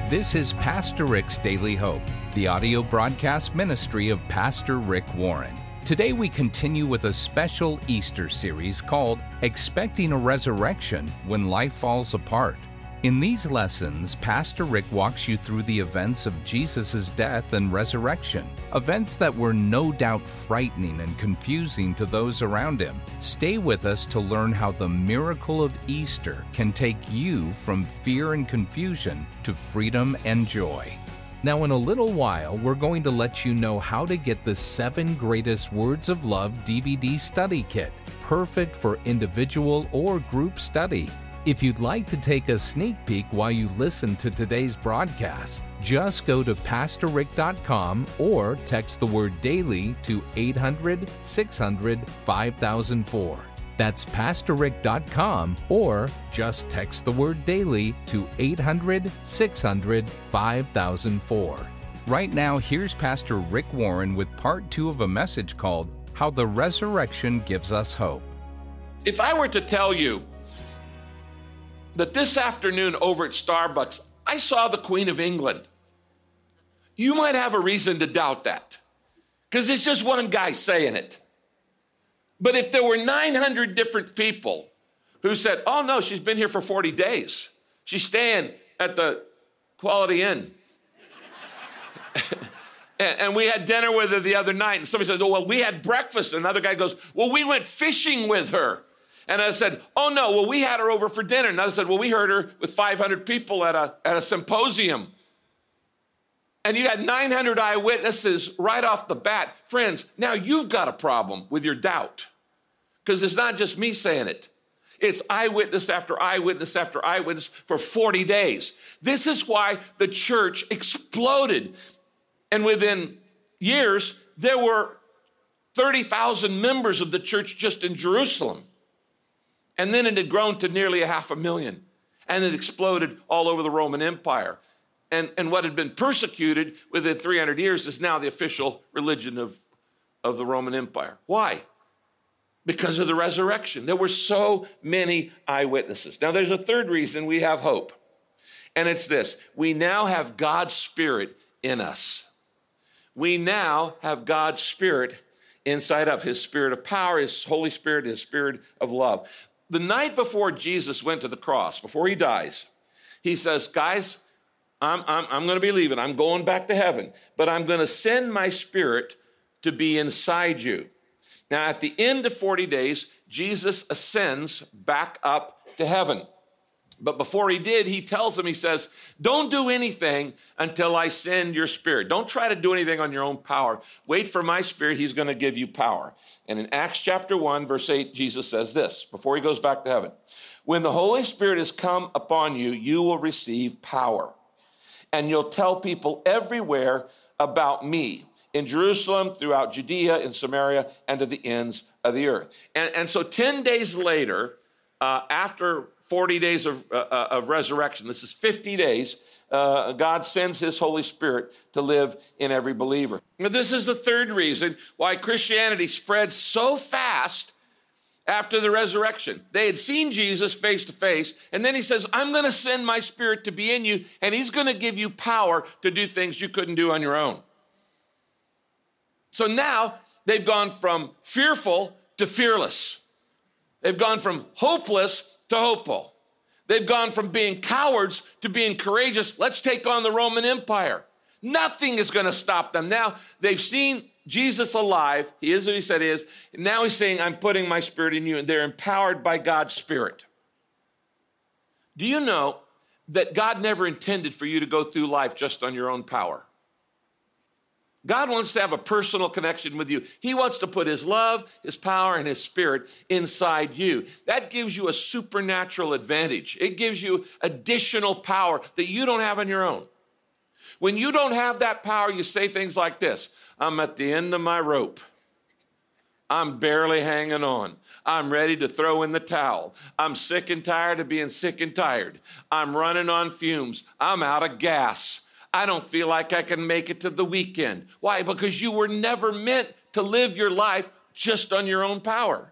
This is Pastor Rick's Daily Hope, the audio broadcast ministry of Pastor Rick Warren. Today we continue with a special Easter series called Expecting a Resurrection When Life Falls Apart. In these lessons, Pastor Rick walks you through the events of Jesus' death and resurrection, events that were no doubt frightening and confusing to those around him. Stay with us to learn how the miracle of Easter can take you from fear and confusion to freedom and joy. Now, in a little while, we're going to let you know how to get the 7 Greatest Words of Love DVD study kit, perfect for individual or group study. If you'd like to take a sneak peek while you listen to today's broadcast, just go to PastorRick.com or text the word DAILY to 800-600-5004. That's PastorRick.com or just text the word DAILY to 800-600-5004. Right now, here's Pastor Rick Warren with part 2 of a message called How the Resurrection Gives Us Hope. If I were to tell you that this afternoon over at Starbucks, I saw the Queen of England, you might have a reason to doubt that, because it's just one guy saying it. But if there were 900 different people who said, oh no, she's been here for 40 days. She's staying at the Quality Inn. And we had dinner with her the other night, and somebody said, oh, well, we had breakfast. And another guy goes, well, we went fishing with her. And I said, oh no, well, we had her over for dinner. And I said, well, we heard her with 500 people at a symposium. And you had 900 eyewitnesses right off the bat. Friends, now you've got a problem with your doubt, because it's not just me saying it. It's eyewitness after eyewitness after eyewitness for 40 days. This is why the church exploded. And within years, there were 30,000 members of the church just in Jerusalem. And then it had grown to nearly 500,000. And it exploded all over the Roman Empire. And what had been persecuted within 300 years is now the official religion of the Roman Empire. Why? Because of the resurrection. There were so many eyewitnesses. Now, there's a third reason we have hope. And it's this. We now have God's Spirit in us. We now have God's Spirit inside of His Spirit of power, His Holy Spirit, His Spirit of love. The night before Jesus went to the cross, before He dies, He says, guys, I'm going to be leaving. I'm going back to heaven, but I'm going to send my Spirit to be inside you. Now, at the end of 40 days, Jesus ascends back up to heaven. But before He did, He tells them, He says, don't do anything until I send your Spirit. Don't try to do anything on your own power. Wait for my Spirit. He's going to give you power. And in Acts chapter 1, verse 8, Jesus says this, before He goes back to heaven. When the Holy Spirit has come upon you, you will receive power. And you'll tell people everywhere about me, in Jerusalem, throughout Judea, in Samaria, and to the ends of the earth. And so 10 days later, after 40 days of resurrection, this is 50 days, God sends His Holy Spirit to live in every believer. Now, this is the third reason why Christianity spread so fast after the resurrection. They had seen Jesus face to face, and then He says, I'm going to send my Spirit to be in you, and He's going to give you power to do things you couldn't do on your own. So now they've gone from fearful to fearless. They've gone from hopeless to hopeful. They've gone from being cowards to being courageous. Let's take on the Roman Empire. Nothing is going to stop them. Now they've seen Jesus alive. He is what He said He is. And now He's saying, I'm putting my Spirit in you. And they're empowered by God's Spirit. Do you know that God never intended for you to go through life just on your own power? God wants to have a personal connection with you. He wants to put His love, His power, and His Spirit inside you. That gives you a supernatural advantage. It gives you additional power that you don't have on your own. When you don't have that power, you say things like this: I'm at the end of my rope. I'm barely hanging on. I'm ready to throw in the towel. I'm sick and tired of being sick and tired. I'm running on fumes. I'm out of gas. I don't feel like I can make it to the weekend. Why? Because you were never meant to live your life just on your own power.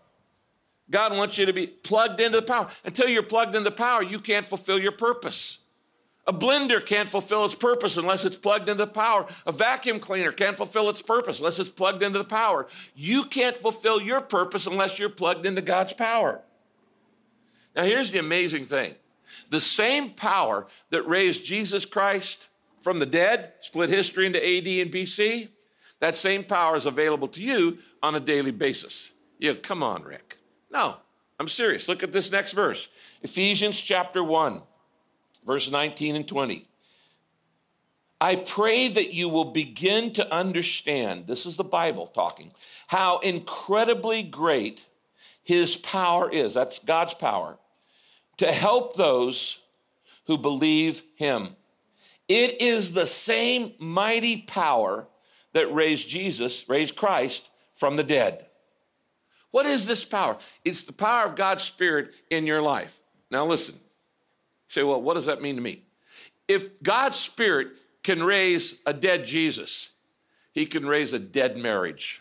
God wants you to be plugged into the power. Until you're plugged into the power, you can't fulfill your purpose. A blender can't fulfill its purpose unless it's plugged into the power. A vacuum cleaner can't fulfill its purpose unless it's plugged into the power. You can't fulfill your purpose unless you're plugged into God's power. Now, here's the amazing thing. The same power that raised Jesus Christ from the dead, split history into AD and BC, that same power is available to you on a daily basis. Come on, Rick. No, I'm serious. Look at this next verse. Ephesians chapter 1. Verse 19 and 20. I pray that you will begin to understand, this is the Bible talking, how incredibly great his power is. That's God's power. To help those who believe him. It is the same mighty power that raised Christ from the dead. What is this power? It's the power of God's Spirit in your life. Now listen. Say, well, what does that mean to me? If God's Spirit can raise a dead Jesus, he can raise a dead marriage.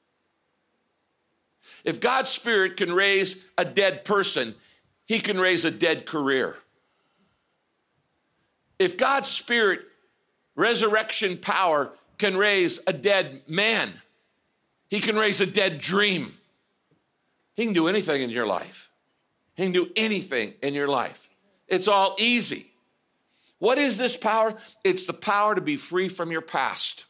If God's Spirit can raise a dead person, he can raise a dead career. If God's Spirit, resurrection power, can raise a dead man, he can raise a dead dream. He can do anything in your life. He can do anything in your life. It's all easy. What is this power? It's the power to be free from your past.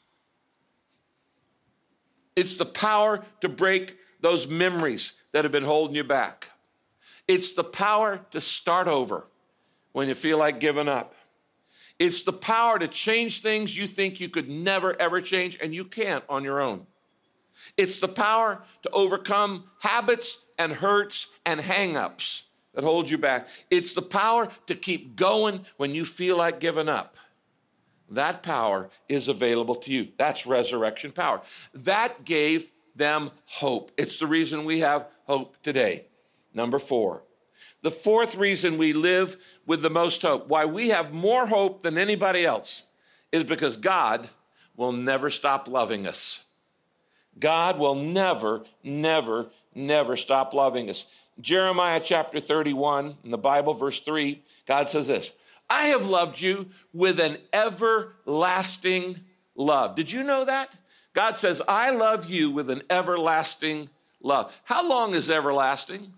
It's the power to break those memories that have been holding you back. It's the power to start over when you feel like giving up. It's the power to change things you think you could never, ever change, and you can't on your own. It's the power to overcome habits and hurts and hang-ups that hold you back. It's the power to keep going when you feel like giving up. That power is available to you. That's resurrection power. That gave them hope. It's the reason we have hope today. Number 4. The fourth reason we live with the most hope, why we have more hope than anybody else, is because God will never stop loving us. God will never, never, never stop loving us. Jeremiah chapter 31 in the Bible, verse 3, God says this, I have loved you with an everlasting love. Did you know that? God says, I love you with an everlasting love. How long is everlasting?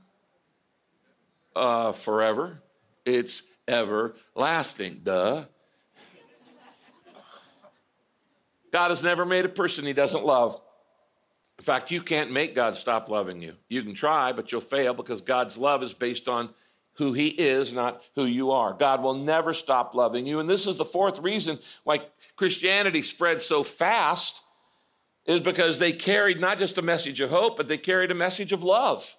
Forever. It's everlasting. Duh. God has never made a person he doesn't love. In fact, you can't make God stop loving you. You can try, but you'll fail because God's love is based on who he is, not who you are. God will never stop loving you. And this is the fourth reason why Christianity spread so fast is because they carried not just a message of hope, but they carried a message of love.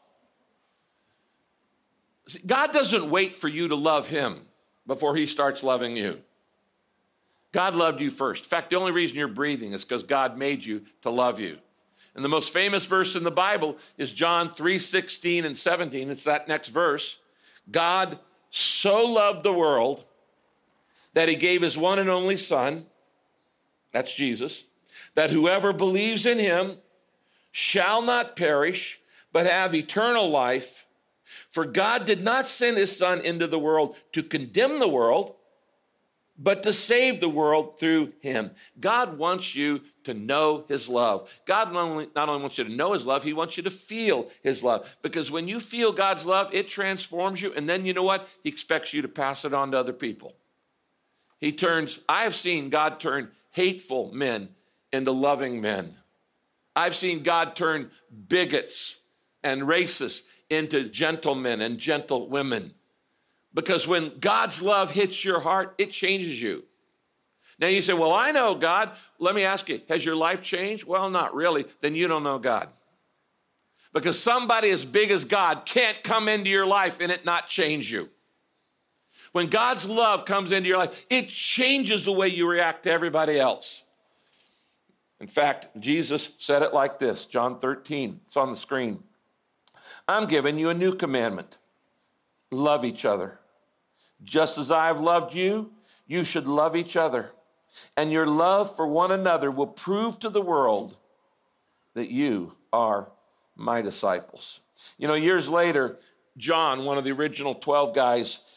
See, God doesn't wait for you to love him before he starts loving you. God loved you first. In fact, the only reason you're breathing is because God made you to love you. And the most famous verse in the Bible is John 3:16 and 17. It's that next verse. God so loved the world that he gave his one and only Son, that's Jesus, that whoever believes in him shall not perish, but have eternal life. For God did not send his Son into the world to condemn the world, but to save the world through him. God wants you to know his love. God not only wants you to know his love, he wants you to feel his love. Because when you feel God's love, it transforms you. And then you know what? He expects you to pass it on to other people. I have seen God turn hateful men into loving men. I've seen God turn bigots and racists into gentlemen and gentle women. Because when God's love hits your heart, it changes you. Now you say, well, I know God. Let me ask you, has your life changed? Well, not really. Then you don't know God. Because somebody as big as God can't come into your life and it not change you. When God's love comes into your life, it changes the way you react to everybody else. In fact, Jesus said it like this, John 13, it's on the screen. I'm giving you a new commandment. Love each other. Just as I have loved you, you should love each other. And your love for one another will prove to the world that you are my disciples. You know, years later, John, one of the original 12 guys,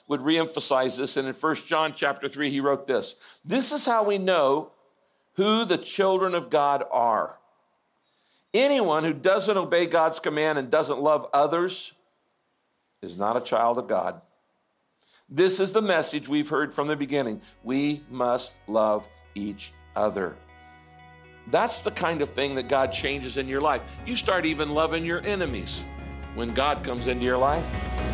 would reemphasize this. And in 1 John chapter 3, he wrote this: "This is how we know who the children of God are. Anyone who doesn't obey God's command and doesn't love others is not a child of God. This is the message we've heard from the beginning. We must love each other." That's the kind of thing that God changes in your life. You start even loving your enemies when God comes into your life.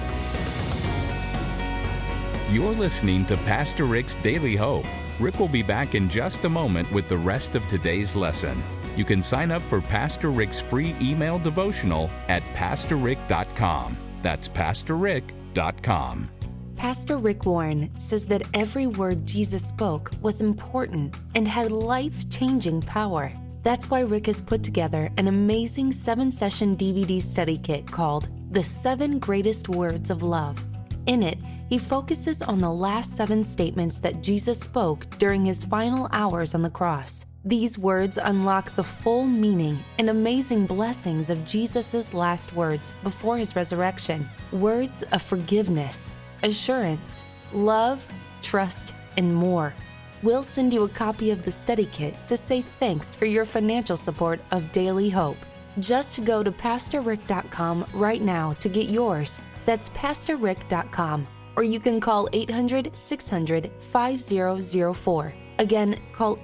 You're listening to Pastor Rick's Daily Hope. Rick will be back in just a moment with the rest of today's lesson. You can sign up for Pastor Rick's free email devotional at PastorRick.com. That's PastorRick.com. Pastor Rick Warren says that every word Jesus spoke was important and had life-changing power. That's why Rick has put together an amazing 7-session DVD study kit called The 7 Greatest Words of Love. In it, he focuses on the last 7 statements that Jesus spoke during his final hours on the cross. These words unlock the full meaning and amazing blessings of Jesus' last words before his resurrection. Words of forgiveness, assurance, love, trust, and more. We'll send you a copy of the study kit to say thanks for your financial support of Daily Hope. Just go to PastorRick.com right now to get yours. That's PastorRick.com, or you can call 800-600-5004. Again, call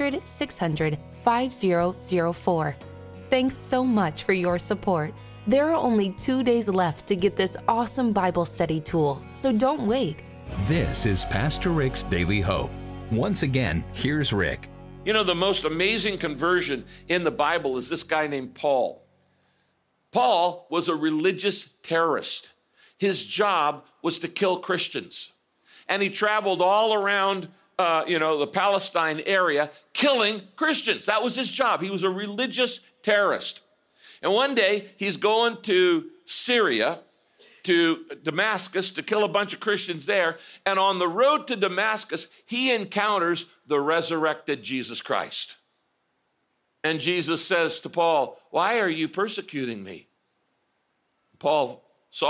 800-600-5004. Thanks so much for your support. There are only 2 days left to get this awesome Bible study tool, so don't wait. This is Pastor Rick's Daily Hope. Once again, here's Rick. You know, the most amazing conversion in the Bible is this guy named Paul. Paul was a religious terrorist. His job was to kill Christians. And he traveled all around, the Palestine area, killing Christians. That was his job. He was a religious terrorist. And one day, he's going to Syria, to Damascus, to kill a bunch of Christians there. And on the road to Damascus, he encounters the resurrected Jesus Christ. And Jesus says to Paul, "Why are you persecuting me?" Paul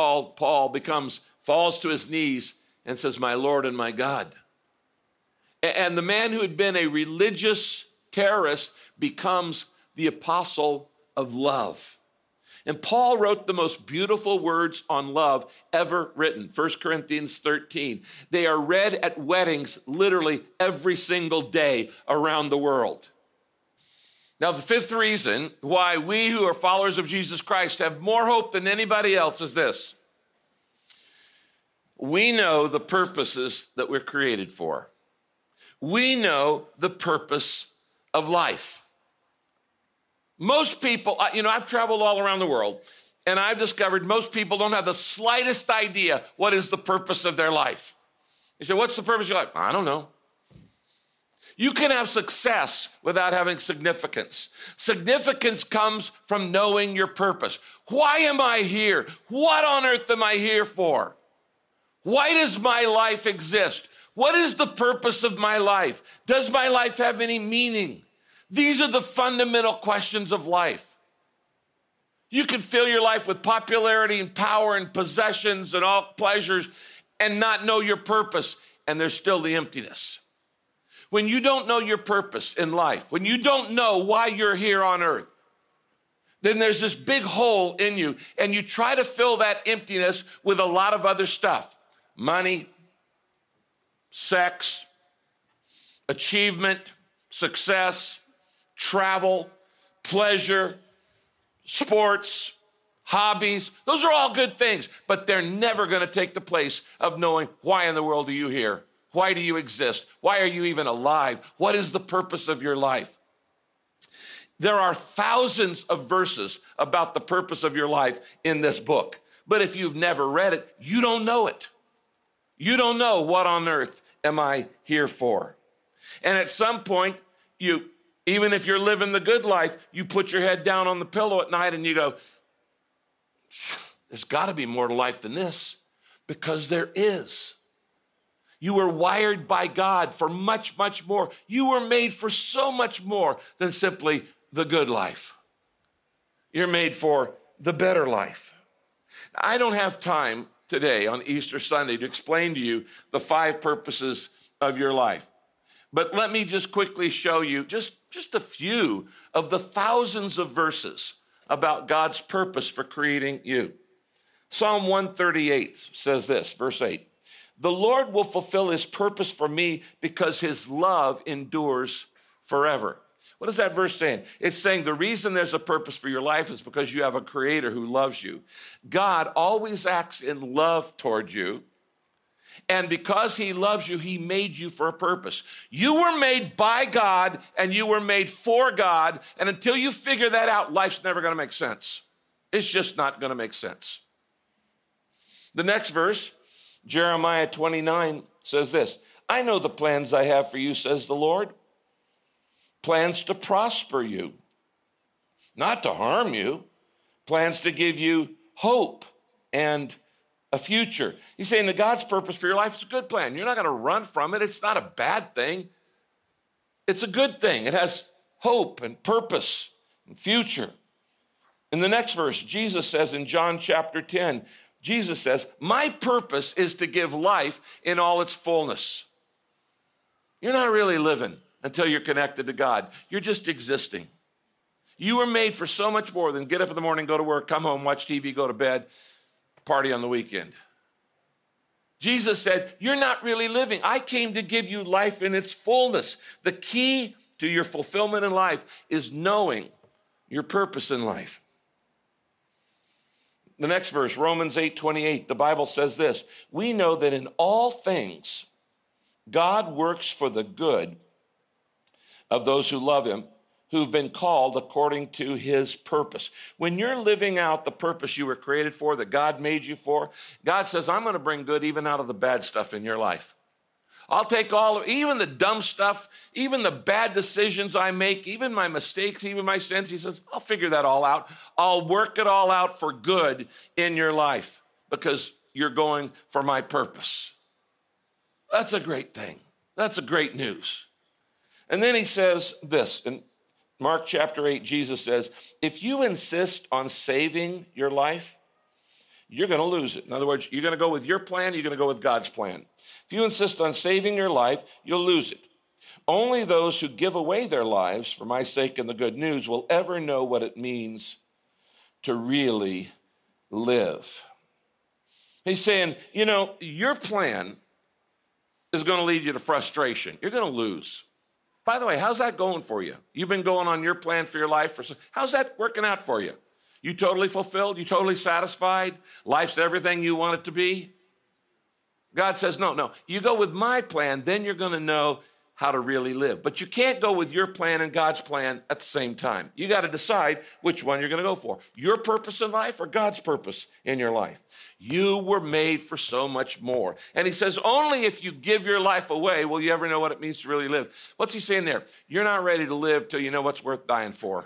falls to his knees and says, "My Lord and my God." And the man who had been a religious terrorist becomes the apostle of love. And Paul wrote the most beautiful words on love ever written, 1 Corinthians 13. They are read at weddings literally every single day around the world. Now, the 5th reason why we who are followers of Jesus Christ have more hope than anybody else is this: we know the purposes that we're created for. We know the purpose of life. Most people, I've traveled all around the world, and I've discovered most people don't have the slightest idea what is the purpose of their life. You say, "What's the purpose of your life?" "I don't know." You can have success without having significance. Significance comes from knowing your purpose. Why am I here? What on earth am I here for? Why does my life exist? What is the purpose of my life? Does my life have any meaning? These are the fundamental questions of life. You can fill your life with popularity and power and possessions and all pleasures and not know your purpose, and there's still the emptiness. When you don't know your purpose in life, when you don't know why you're here on earth, then there's this big hole in you, and you try to fill that emptiness with a lot of other stuff: money, sex, achievement, success, travel, pleasure, sports, hobbies. Those are all good things, but they're never going to take the place of knowing, why in the world are you here? Why do you exist? Why are you even alive? What is the purpose of your life? There are thousands of verses about the purpose of your life in this book, but if you've never read it, you don't know it. You don't know what on earth am I here for. And at some point, even if you're living the good life, you put your head down on the pillow at night and you go, "There's got to be more to life than this," because there is. You were wired by God for much, much more. You were made for so much more than simply the good life. You're made for the better life. I don't have time today on Easter Sunday to explain to you the 5 purposes of your life. But let me just quickly show you just a few of the thousands of verses about God's purpose for creating you. Psalm 138 says this, verse 8, "The Lord will fulfill his purpose for me because his love endures forever." What is that verse saying? It's saying the reason there's a purpose for your life is because you have a creator who loves you. God always acts in love toward you. And because he loves you, he made you for a purpose. You were made by God and you were made for God. And until you figure that out, life's never going to make sense. It's just not going to make sense. The next verse, Jeremiah 29, says this, "I know the plans I have for you, says the Lord. Plans to prosper you, not to harm you. Plans to give you hope and a future." He's saying that God's purpose for your life is a good plan. You're not going to run from it. It's not a bad thing. It's a good thing. It has hope and purpose and future. In the next verse, Jesus says in John chapter 10, Jesus says, "My purpose is to give life in all its fullness." You're not really living until you're connected to God. You're just existing. You were made for so much more than get up in the morning, go to work, come home, watch TV, go to bed, party on the weekend. Jesus said, you're not really living. I came to give you life in its fullness. The key to your fulfillment in life is knowing your purpose in life. The next verse, Romans 8:28, the Bible says this, "We know that in all things God works for the good of those who love him, who've been called according to his purpose." When you're living out the purpose you were created for, that God made you for, God says, I'm going to bring good even out of the bad stuff in your life. I'll take even the dumb stuff, even the bad decisions I make, even my mistakes, even my sins. He says, I'll figure that all out. I'll work it all out for good in your life because you're going for my purpose. That's a great thing. That's a great news. And then he says this, in Mark chapter 8, Jesus says, if you insist on saving your life, you're going to lose it. In other words, you're going to go with your plan, you're going to go with God's plan. If you insist on saving your life, you'll lose it. Only those who give away their lives for my sake and the good news will ever know what it means to really live. He's saying, your plan is going to lead you to frustration. You're going to lose. By the way, how's that going for you? You've been going on your plan for your life. How's that working out for you? You totally fulfilled? You totally satisfied? Life's everything you want it to be? God says, no. You go with my plan, then you're going to know how to really live. But you can't go with your plan and God's plan at the same time. You got to decide which one you're going to go for. Your purpose in life or God's purpose in your life. You were made for so much more. And he says, only if you give your life away will you ever know what it means to really live. What's he saying there? You're not ready to live till you know what's worth dying for.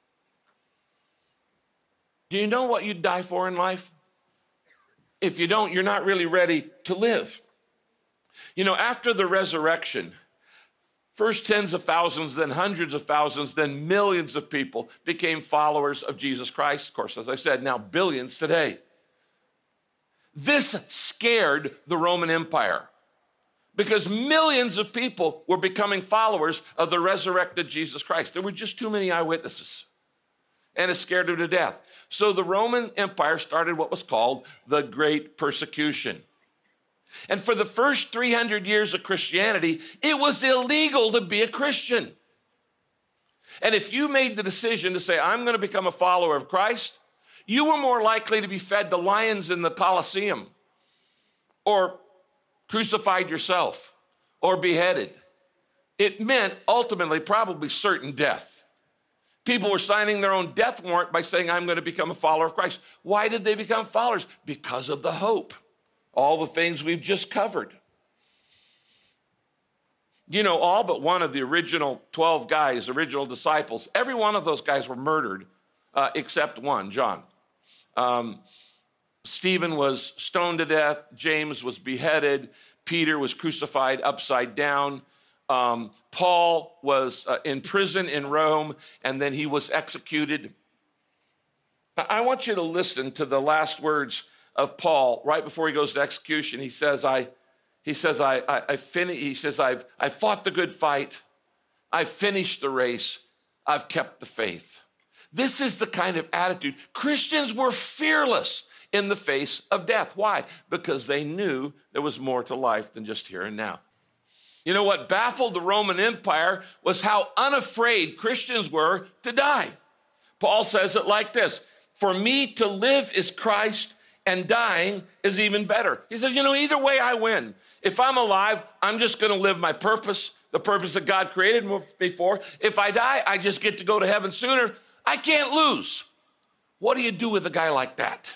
Do you know what you'd die for in life? If you don't, you're not really ready to live. After the resurrection, first tens of thousands, then hundreds of thousands, then millions of people became followers of Jesus Christ. Of course, as I said, now billions today. This scared the Roman Empire because millions of people were becoming followers of the resurrected Jesus Christ. There were just too many eyewitnesses, and it scared them to death. So the Roman Empire started what was called the Great Persecution. And for the first 300 years of Christianity, it was illegal to be a Christian. And if you made the decision to say, I'm going to become a follower of Christ, you were more likely to be fed to lions in the Colosseum or crucified yourself or beheaded. It meant ultimately probably certain death. People were signing their own death warrant by saying, I'm going to become a follower of Christ. Why did they become followers? Because of the hope. All the things we've just covered. All but one of the original 12 guys, original disciples, every one of those guys were murdered except one, John. Stephen was stoned to death. James was beheaded. Peter was crucified upside down. Paul was in prison in Rome, and then he was executed. I want you to listen to the last words of Paul right before he goes to execution. He says, I've fought the good fight. I've finished the race. I've kept the faith. This is the kind of attitude. Christians were fearless in the face of death. Why? Because they knew there was more to life than just here and now. You know what baffled the Roman Empire was how unafraid Christians were to die. Paul says it like this: for me to live is Christ, and dying is even better. He says, either way I win. If I'm alive, I'm just going to live my purpose, the purpose that God created me for. If I die, I just get to go to heaven sooner. I can't lose. What do you do with a guy like that?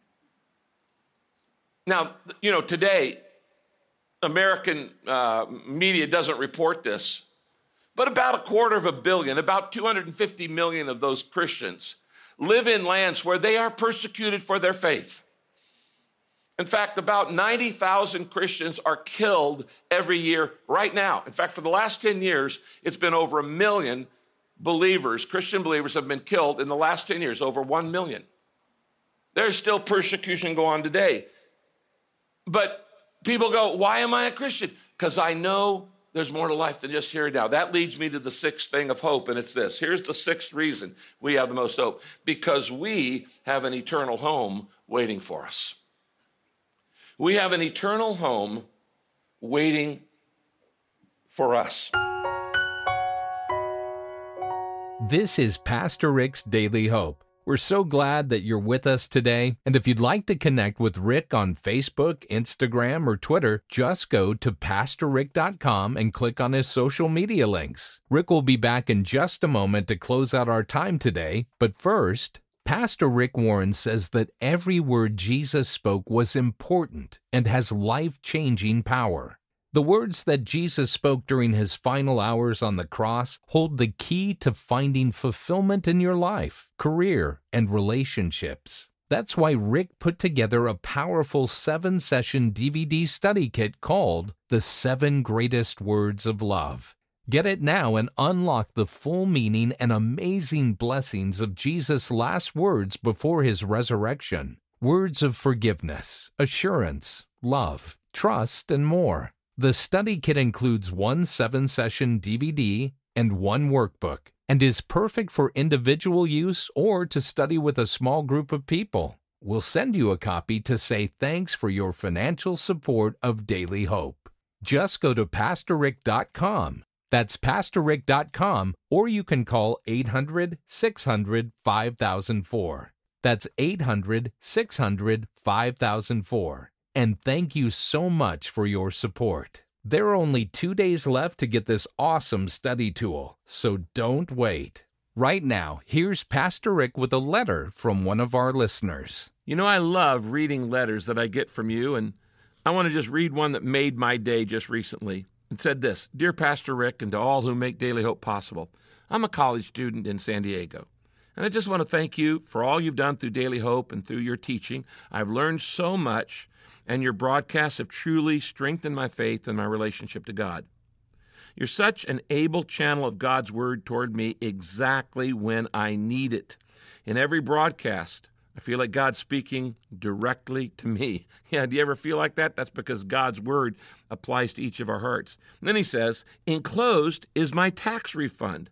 Now, today, American media doesn't report this, but about 250 million, about 250 million of those Christians live in lands where they are persecuted for their faith. In fact, about 90,000 Christians are killed every year right now. In fact, for the last 10 years, it's been over 1 million believers, Christian believers have been killed in the last 10 years, over 1 million. There's still persecution going on today. But people go, why am I a Christian? Because I know there's more to life than just here and now. That leads me to the sixth thing of hope, and it's this. Here's the sixth reason we have the most hope: because we have an eternal home waiting for us. We have an eternal home waiting for us. This is Pastor Rick's Daily Hope. We're so glad that you're with us today. And if you'd like to connect with Rick on Facebook, Instagram, or Twitter, just go to PastorRick.com and click on his social media links. Rick will be back in just a moment to close out our time today. But first, Pastor Rick Warren says that every word Jesus spoke was important and has life-changing power. The words that Jesus spoke during his final hours on the cross hold the key to finding fulfillment in your life, career, and relationships. That's why Rick put together a powerful 7-session DVD study kit called The 7 Greatest Words of Love. Get it now and unlock the full meaning and amazing blessings of Jesus' last words before his resurrection. Words of forgiveness, assurance, love, trust, and more. The study kit includes one 7-session DVD and one workbook and is perfect for individual use or to study with a small group of people. We'll send you a copy to say thanks for your financial support of Daily Hope. Just go to PastorRick.com. That's PastorRick.com, or you can call 800-600-5004. That's 800-600-5004. And thank you so much for your support. There are only 2 days left to get this awesome study tool, so don't wait. Right now, here's Pastor Rick with a letter from one of our listeners. I love reading letters that I get from you, and I want to just read one that made my day just recently. It said this: Dear Pastor Rick, and to all who make Daily Hope possible, I'm a college student in San Diego. And I just want to thank you for all you've done through Daily Hope and through your teaching. I've learned so much, and your broadcasts have truly strengthened my faith and my relationship to God. You're such an able channel of God's Word toward me exactly when I need it. In every broadcast, I feel like God's speaking directly to me. Yeah, do you ever feel like that? That's because God's Word applies to each of our hearts. And then he says, enclosed is my tax refund.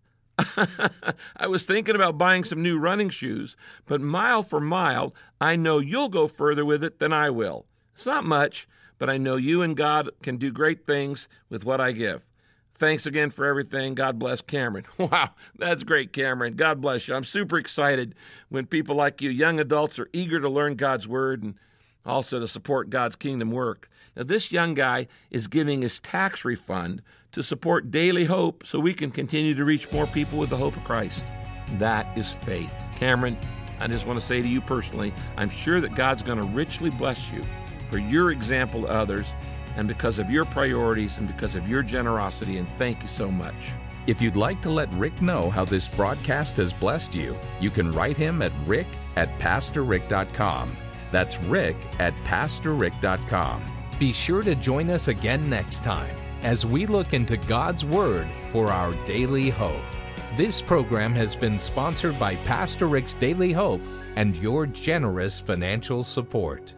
I was thinking about buying some new running shoes, but mile for mile, I know you'll go further with it than I will. It's not much, but I know you and God can do great things with what I give. Thanks again for everything. God bless, Cameron. Wow, that's great, Cameron. God bless you. I'm super excited when people like you, young adults, are eager to learn God's Word and also to support God's kingdom work. Now, this young guy is giving his tax refund to support Daily Hope so we can continue to reach more people with the hope of Christ. That is faith. Cameron, I just want to say to you personally, I'm sure that God's going to richly bless you for your example to others and because of your priorities and because of your generosity, and thank you so much. If you'd like to let Rick know how this broadcast has blessed you, you can write him at rick@pastorrick.com. That's rick@pastorrick.com. Be sure to join us again next time as we look into God's Word for our daily hope. This program has been sponsored by Pastor Rick's Daily Hope and your generous financial support.